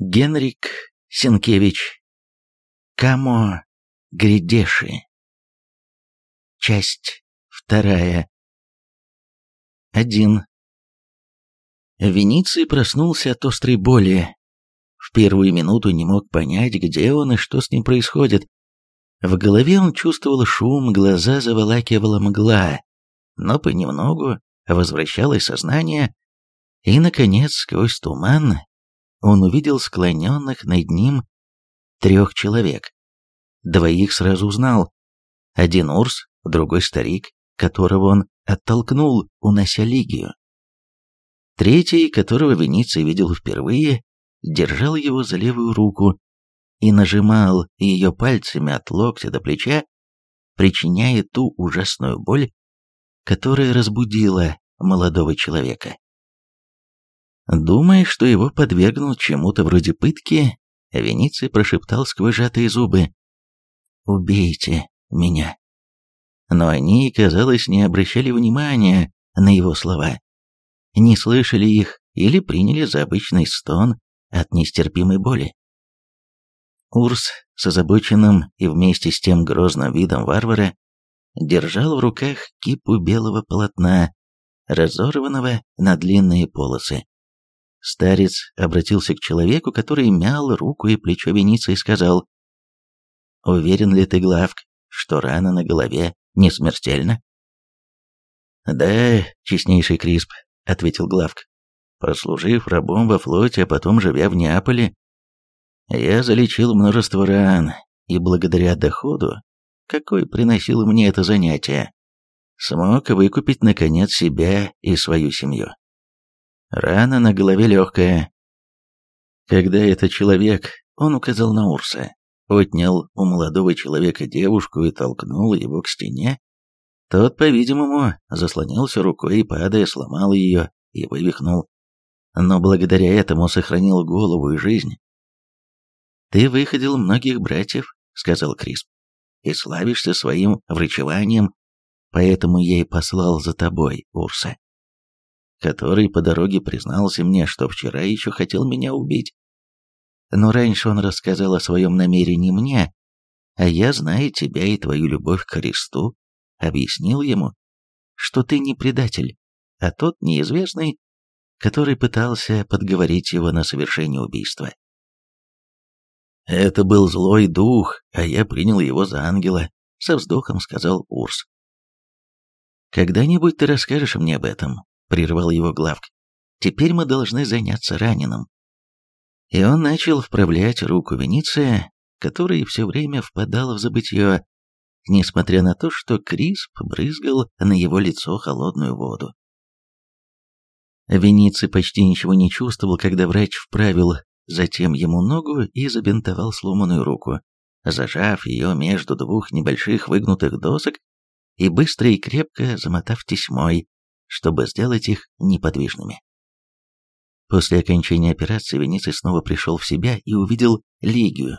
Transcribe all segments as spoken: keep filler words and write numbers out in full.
Генрик Сенкевич. Камо Гридеши. Часть вторая. Один. Вениций проснулся от острой боли. В первую минуту не мог понять, где он и что с ним происходит. В голове он чувствовал шум, глаза заволакивала мгла, но понемногу возвращалось сознание, и, наконец, сквозь туман он увидел склоненных над ним трех человек. Двоих сразу узнал. Один Урс, другой старик, которого он оттолкнул, унося Лигию. Третий, которого Вениций видел впервые, держал его за левую руку и нажимал ее пальцами от локтя до плеча, причиняя ту ужасную боль, которая разбудила молодого человека. Думая, что его подвергнут чему-то вроде пытки, Вениций прошептал сквозь сжатые зубы: «Убейте меня». Но они, казалось, не обращали внимания на его слова, не слышали их или приняли за обычный стон от нестерпимой боли. Урс с озабоченным и вместе с тем грозным видом варвара держал в руках кипу белого полотна, разорванного на длинные полосы. Старец обратился к человеку, который мял руку и плечо Вениция, и сказал: «Уверен ли ты, Главк, что рана на голове не смертельна?» «Да, честнейший Крисп», — ответил Главк. «Прослужив рабом во флоте, а потом живя в Неаполе, я залечил множество ран, и благодаря доходу, какой приносило мне это занятие, смог выкупить, наконец, себя и свою семью. Рана на голове легкая. Когда этот человек, он указал на Урса, отнял у молодого человека девушку и толкнул его к стене, тот, по-видимому, заслонился рукой и, падая, сломал ее и вывихнул, но благодаря этому сохранил голову и жизнь. «Ты выходил многих братьев», — сказал Крисп, — «и славишься своим врачеванием, поэтому я и послал за тобой Урса, который по дороге признался мне, что вчера еще хотел меня убить. Но раньше он рассказал о своем намерении мне, а я, зная тебя и твою любовь к Христу, объяснил ему, что ты не предатель, а тот неизвестный, который пытался подговорить его на совершение убийства. «Это был злой дух, а я принял его за ангела», — со вздохом сказал Урс. «Когда-нибудь ты расскажешь мне об этом», — прервал его Главк. «Теперь мы должны заняться раненым». И он начал вправлять руку Вениция, который все время впадал в забытье, несмотря на то, что Крисп брызгал на его лицо холодную воду. Вениций почти ничего не чувствовал, когда врач вправил затем ему ногу и забинтовал сломанную руку, зажав ее между двух небольших выгнутых досок и быстро и крепко замотав тесьмой, чтобы сделать их неподвижными. После окончания операции Вениций снова пришел в себя и увидел Лигию.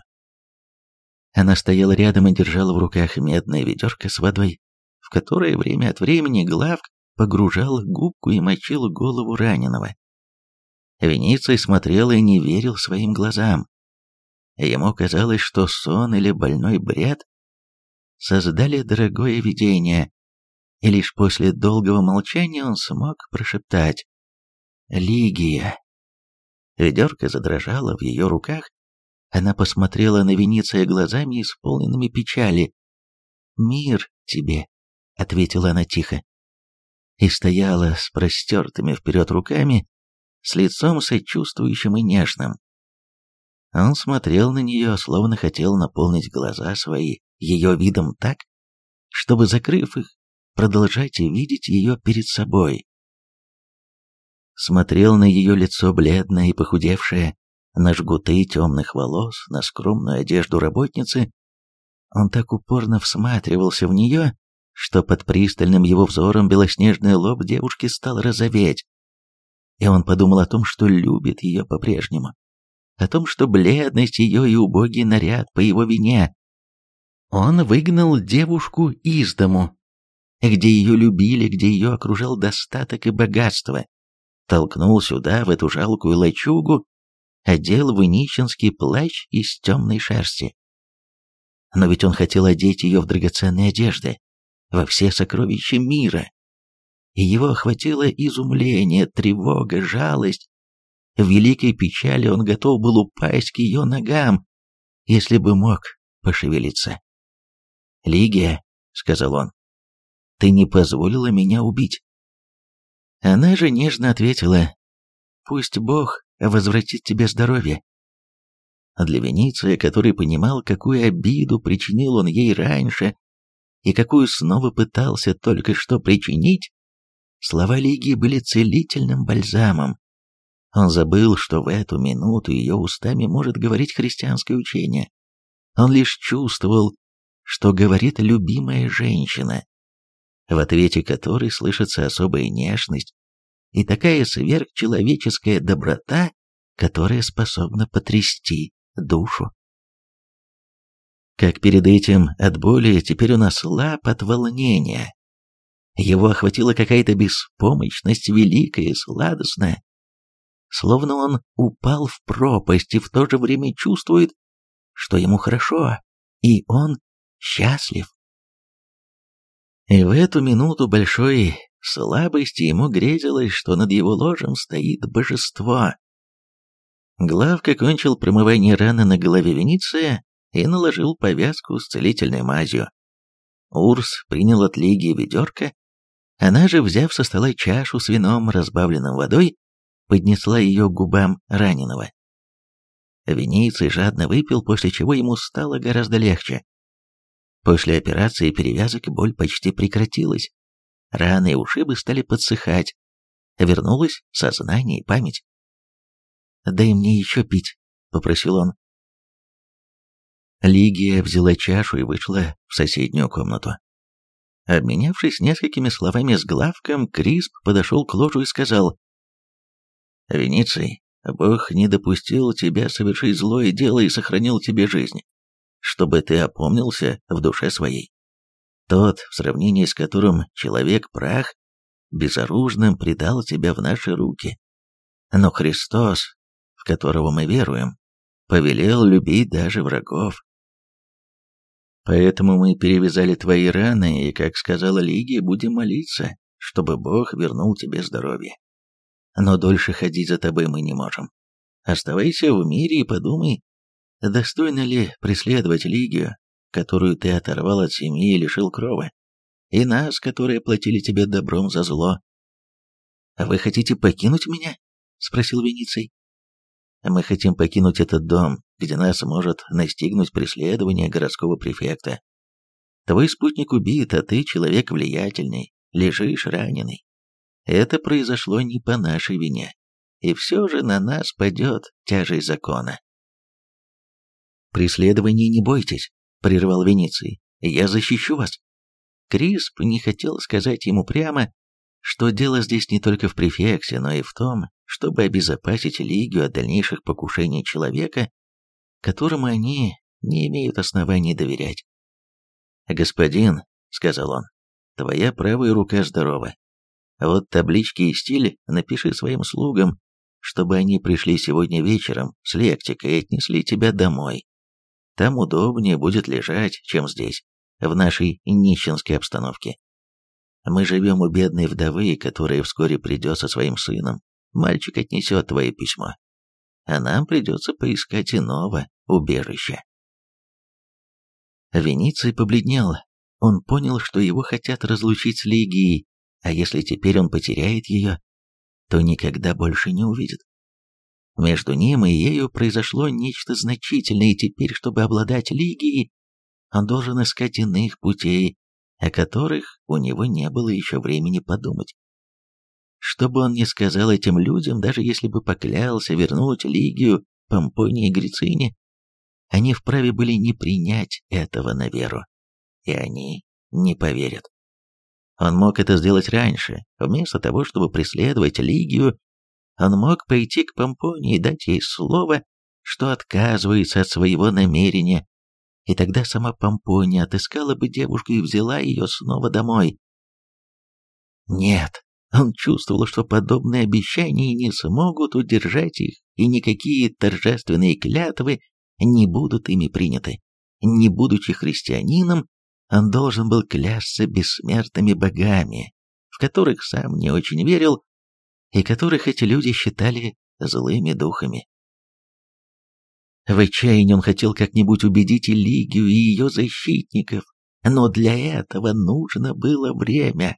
Она стояла рядом и держала в руках медное ведерко с водой, в которое время от времени Главк погружал губку и мочил голову раненого. Вениций смотрел и не верил своим глазам. Ему казалось, что сон или больной бред создали дорогое видение, и лишь после долгого молчания он смог прошептать: «Лигия». Ведерко задрожало в ее руках, она посмотрела на Вениция глазами, исполненными печали. «Мир тебе», — ответила она тихо, и стояла с простертыми вперед руками, с лицом сочувствующим и нежным. Он смотрел на нее, словно хотел наполнить глаза свои ее видом так, чтобы, закрыв их, продолжать и видеть ее перед собой. Смотрел на ее лицо бледное и похудевшее, на жгуты темных волос, на скромную одежду работницы. Он так упорно всматривался в нее, что под пристальным его взором белоснежный лоб девушки стал розоветь. И он подумал о том, что любит ее по-прежнему, о том, что бледность ее и убогий наряд по его вине. Он выгнал девушку из дому, где ее любили, где ее окружал достаток и богатство, толкнул сюда, в эту жалкую лачугу, одел в нищенский плащ из темной шерсти. Но ведь он хотел одеть ее в драгоценные одежды, во все сокровища мира. И его охватило изумление, тревога, жалость. В великой печали он готов был упасть к ее ногам, если бы мог пошевелиться. «Лигия», — сказал он, — «ты не позволила меня убить». Она же нежно ответила: «Пусть Бог возвратит тебе здоровье». Для Вениция, который понимал, какую обиду причинил он ей раньше и какую снова пытался только что причинить, слова Лигии были целительным бальзамом. Он забыл, что в эту минуту ее устами может говорить христианское учение. Он лишь чувствовал, что говорит любимая женщина, в ответе которой слышится особая нежность и такая сверхчеловеческая доброта, которая способна потрясти душу. Как перед этим от боли, теперь он ослаб от волнения. Его охватила какая-то беспомощность великая и сладостная, словно он упал в пропасть и в то же время чувствует, что ему хорошо, и он счастлив. И в эту минуту большой слабости ему грезилось, что над его ложем стоит божество. Главка кончил промывание раны на голове Вениция и наложил повязку с целительной мазью. Урс принял от Лигии ведерко, она же, взяв со стола чашу с вином, разбавленным водой, поднесла ее к губам раненого. Вениций жадно выпил, после чего ему стало гораздо легче. После операции и перевязок боль почти прекратилась. Раны и ушибы стали подсыхать. Вернулось сознание и память. «Дай мне еще пить», — попросил он. Лигия взяла чашу и вышла в соседнюю комнату. Обменявшись несколькими словами с Главком, Крисп подошел к ложу и сказал: «Вениций, Бог не допустил тебя совершить злое дело и сохранил тебе жизнь, чтобы ты опомнился в душе своей. Тот, в сравнении с которым человек-прах, безоружным предал тебя в наши руки. Но Христос, в которого мы веруем, повелел любить даже врагов. Поэтому мы перевязали твои раны и, как сказала Лигия, будем молиться, чтобы Бог вернул тебе здоровье. Но дольше ходить за тобой мы не можем. Оставайся в мире и подумай, достойно ли преследовать Лигию, которую ты оторвал от семьи и лишил крова, и нас, которые платили тебе добром за зло. «Вы хотите покинуть меня?» — спросил Вениций. «Мы хотим покинуть этот дом, где нас может настигнуть преследование городского префекта. Твой спутник убит, а ты, человек влиятельный, лежишь раненый. Это произошло не по нашей вине, и все же на нас падет тяжесть закона». «Преследования не бойтесь», — прервал Вениций, — «я защищу вас». Крисп не хотел сказать ему прямо, что дело здесь не только в префекте, но и в том, чтобы обезопасить Лигию от дальнейших покушений человека, которому они не имеют оснований доверять. «Господин», — сказал он, — «твоя правая рука здорова. Вот таблички и стиль напиши своим слугам, чтобы они пришли сегодня вечером с лектикой и отнесли тебя домой. Там удобнее будет лежать, чем здесь, в нашей нищенской обстановке. Мы живем у бедной вдовы, которая вскоре придет со своим сыном. Мальчик отнесет твое письмо, а нам придется поискать иного убежища». Вениций побледнел. Он понял, что его хотят разлучить с Лигией, а если теперь он потеряет ее, то никогда больше не увидит. Между ним и ею произошло нечто значительное, и теперь, чтобы обладать Лигией, он должен искать иных путей, о которых у него не было еще времени подумать. Что бы он ни сказал этим людям, даже если бы поклялся вернуть Лигию Помпонии и Грицине, они вправе были не принять этого на веру, и они не поверят. Он мог это сделать раньше. Вместо того, чтобы преследовать Лигию, он мог пойти к Помпонии и дать ей слово, что отказывается от своего намерения, и тогда сама Помпония отыскала бы девушку и взяла ее снова домой. Нет, Он чувствовал, что подобные обещания не смогут удержать их, и никакие торжественные клятвы не будут ими приняты. Не будучи христианином, он должен был клясться бессмертными богами, в которых сам не очень верил, и которых эти люди считали злыми духами. В отчаянии он хотел как-нибудь убедить и Лигию, и ее защитников, но для этого нужно было время.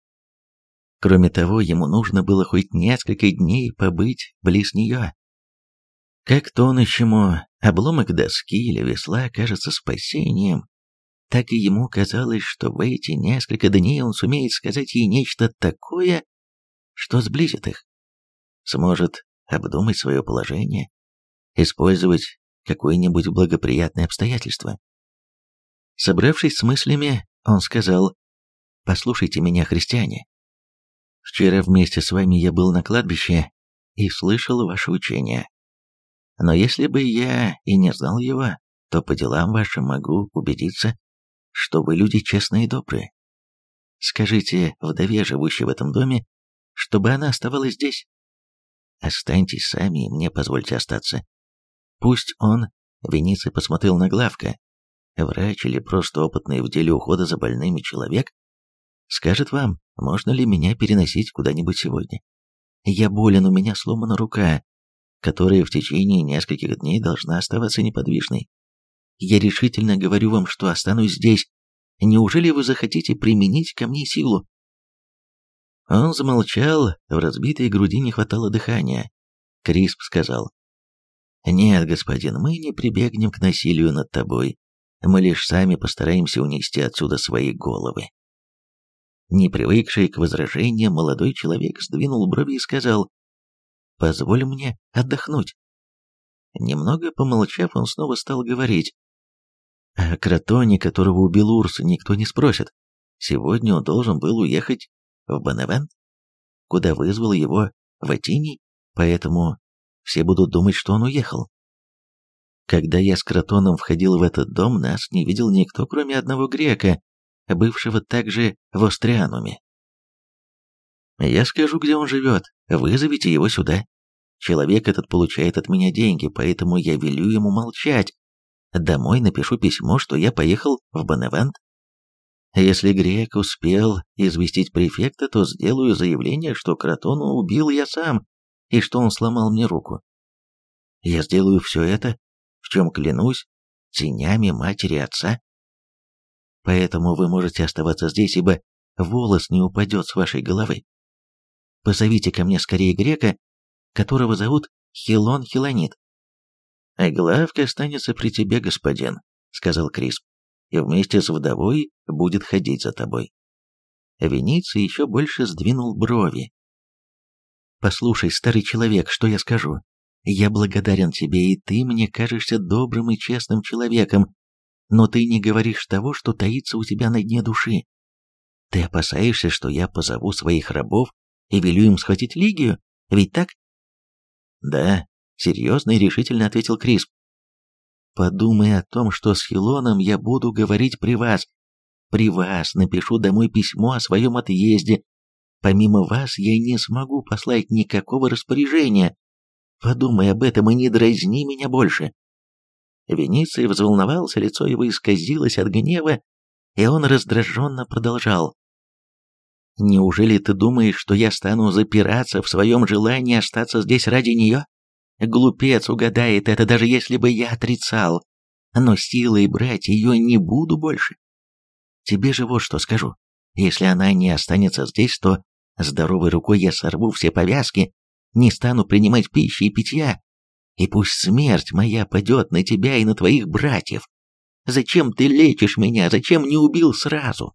Кроме того, ему нужно было хоть несколько дней побыть близ нее. Как тонущему обломок доски или весла кажется спасением, так и ему казалось, что в эти несколько дней он сумеет сказать ей нечто такое, что сблизит их, сможет обдумать свое положение, использовать какое-нибудь благоприятное обстоятельство. Собравшись с мыслями, он сказал: «Послушайте меня, христиане. Вчера вместе с вами я был на кладбище и слышал ваше учение. Но если бы я и не знал его, то по делам вашим могу убедиться, что вы люди честные и добрые. Скажите вдове, живущей в этом доме, чтобы она оставалась здесь. Останьтесь сами и мне позвольте остаться. Пусть он, Вениций посмотрел на Главка, врач или просто опытный в деле ухода за больными человек, скажет вам, можно ли меня переносить куда-нибудь сегодня. Я болен, у меня сломана рука, которая в течение нескольких дней должна оставаться неподвижной. Я решительно говорю вам, что останусь здесь. Неужели вы захотите применить ко мне силу?» Он замолчал, в разбитой груди не хватало дыхания. Крисп сказал: «Нет, господин, мы не прибегнем к насилию над тобой. Мы лишь сами постараемся унести отсюда свои головы». Не привыкший к возражениям, молодой человек сдвинул брови и сказал: «Позволь мне отдохнуть». Немного помолчав, он снова стал говорить: «О Кротоне, которого убил Урс, никто не спросит. Сегодня он должен был уехать в Беневент, куда вызвал его Ватиний, поэтому все будут думать, что он уехал. Когда я с Кротоном входил в этот дом, нас не видел никто, кроме одного грека, бывшего также в Остриануме. Я скажу, где он живет, вызовите его сюда. Человек этот получает от меня деньги, поэтому я велю ему молчать. Домой напишу письмо, что я поехал в Беневент. Если грек успел известить префекта, то сделаю заявление, что Кротона убил я сам, и что он сломал мне руку. Я сделаю все это, в чем клянусь, тенями матери и отца. Поэтому вы можете оставаться здесь, ибо волос не упадет с вашей головы. Позовите ко мне скорее грека, которого зовут Хилон Хилонит». «А Главка останется при тебе, господин», — сказал Крисп, «и вместе с вдовой будет ходить за тобой». Вениций еще больше сдвинул брови. «Послушай, старый человек, что я скажу? Я благодарен тебе, и ты мне кажешься добрым и честным человеком, но ты не говоришь того, что таится у тебя на дне души. Ты опасаешься, что я позову своих рабов и велю им схватить Лигию, ведь так?» «Да», — серьезно и решительно ответил Крисп. «Подумай о том, что с Хилоном я буду говорить при вас. При вас напишу домой письмо о своем отъезде. Помимо вас я не смогу послать никакого распоряжения. Подумай об этом и не дразни меня больше». Вениций взволновался, лицо его исказилось от гнева, и он раздраженно продолжал: «Неужели ты думаешь, что я стану запираться в своем желании остаться здесь ради нее? Глупец угадает это, даже если бы я отрицал. Но силой брать ее не буду больше. Тебе же вот что скажу. Если она не останется здесь, то здоровой рукой я сорву все повязки, не стану принимать пищи и питья, и пусть смерть моя падет на тебя и на твоих братьев. Зачем ты лечишь меня? Зачем не убил сразу?»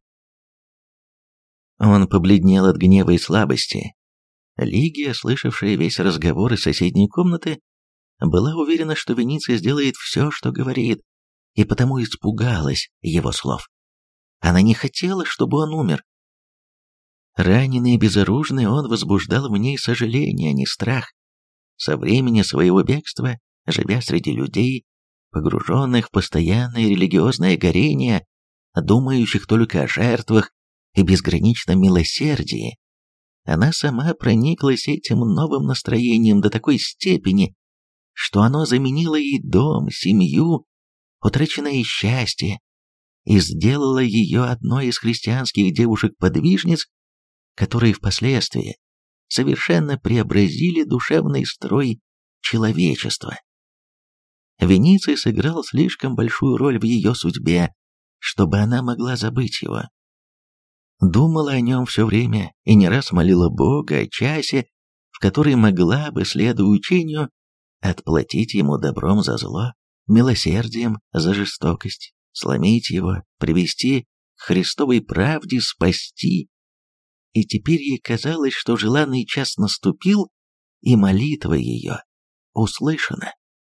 Он побледнел от гнева и слабости. Лигия, слышавшая весь разговор из соседней комнаты, была уверена, что Вениций сделает все, что говорит, и потому испугалась его слов. Она не хотела, чтобы он умер. Раненый и безоружный, он возбуждал в ней сожаление, а не страх. Со времени своего бегства, живя среди людей, погруженных в постоянное религиозное горение, думающих только о жертвах и безграничном милосердии, она сама прониклась этим новым настроением до такой степени, что оно заменило ей дом, семью, утраченное счастье, и сделало ее одной из христианских девушек-подвижниц, которые впоследствии совершенно преобразили душевный строй человечества. Вениций сыграл слишком большую роль в ее судьбе, чтобы она могла забыть его. Думала о нем все время и не раз молила Бога о часе, в который могла бы, следуя учению, отплатить ему добром за зло, милосердием за жестокость, сломить его, привести к Христовой правде, спасти. И теперь ей казалось, что желанный час наступил, и молитва ее услышана.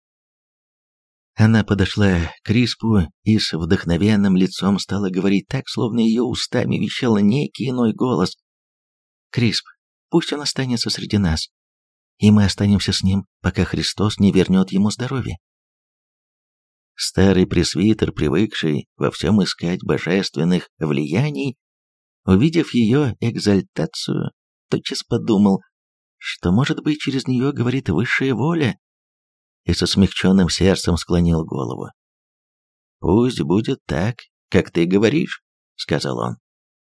Она подошла к Криспу и с вдохновенным лицом стала говорить так, словно ее устами вещал некий иной голос. «Крисп, пусть он останется среди нас, и мы останемся с ним, пока Христос не вернет ему здоровье». Старый пресвитер, привыкший во всем искать божественных влияний, увидев ее экзальтацию, тотчас подумал, что, может быть, через нее говорит высшая воля, и со смягченным сердцем склонил голову. «Пусть будет так, как ты говоришь», — сказал он.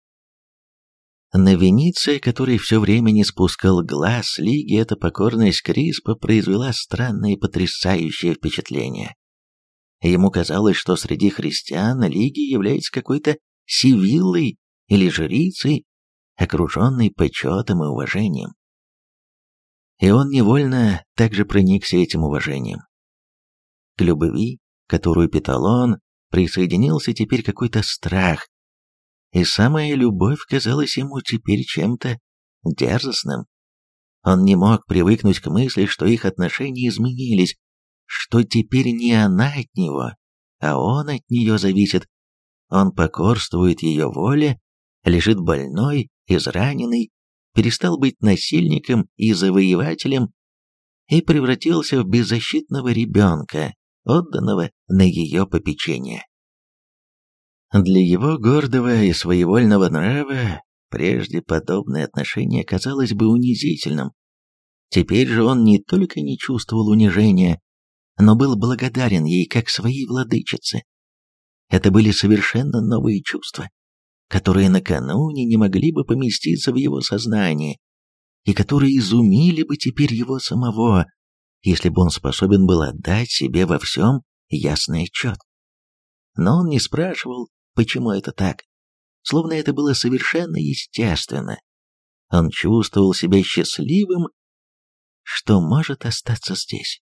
На Вениция, который все время не спускал глаз с Лиги, эта покорность Криспа произвела странное и потрясающее впечатление. Ему казалось, что среди христиан Лиги является какой-то сивиллой или жрицей, окруженной почетом и уважением. И он невольно также проникся этим уважением. К любви, которую питал он, присоединился теперь какой-то страх, и самая любовь казалась ему теперь чем-то дерзостным. Он не мог привыкнуть к мысли, что их отношения изменились, что теперь не она от него, а он от нее зависит. Он покорствует ее воле, лежит больной, израненный, перестал быть насильником и завоевателем и превратился в беззащитного ребенка, отданного на ее попечение. Для его гордого и своевольного нрава прежде подобное отношение казалось бы унизительным. Теперь же он не только не чувствовал унижения, но был благодарен ей как своей владычице. Это были совершенно новые чувства, которые накануне не могли бы поместиться в его сознании, и которые изумили бы теперь его самого, если бы он способен был отдать себе во всем ясный отчет. Но он не спрашивал, почему это так, словно это было совершенно естественно. Он чувствовал себя счастливым, что может остаться здесь.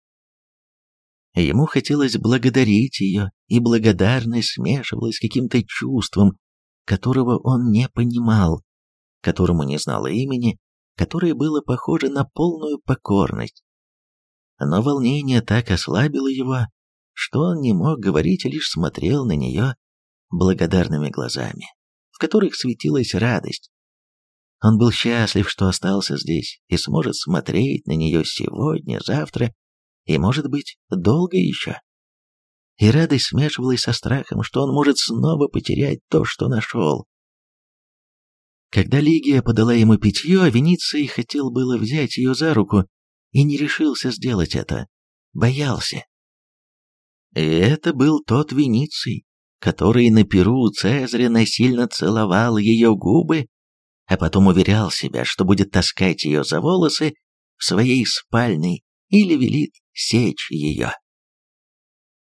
Ему хотелось благодарить ее, и благодарность смешивалась с каким-то чувством, которого он не понимал, которому не знал имени, которое было похоже на полную покорность. Но волнение так ослабило его, что он не мог говорить, а лишь смотрел на нее благодарными глазами, в которых светилась радость. Он был счастлив, что остался здесь и сможет смотреть на нее сегодня, завтра и, может быть, долго еще. И радость смешивалась со страхом, что он может снова потерять то, что нашел. Когда Лигия подала ему питье, Вениций хотел было взять ее за руку и не решился сделать это, боялся. И это был тот Вениций, который на пиру у Цезаря насильно целовал ее губы, а потом уверял себя, что будет таскать ее за волосы в своей спальне или велит сечь ее.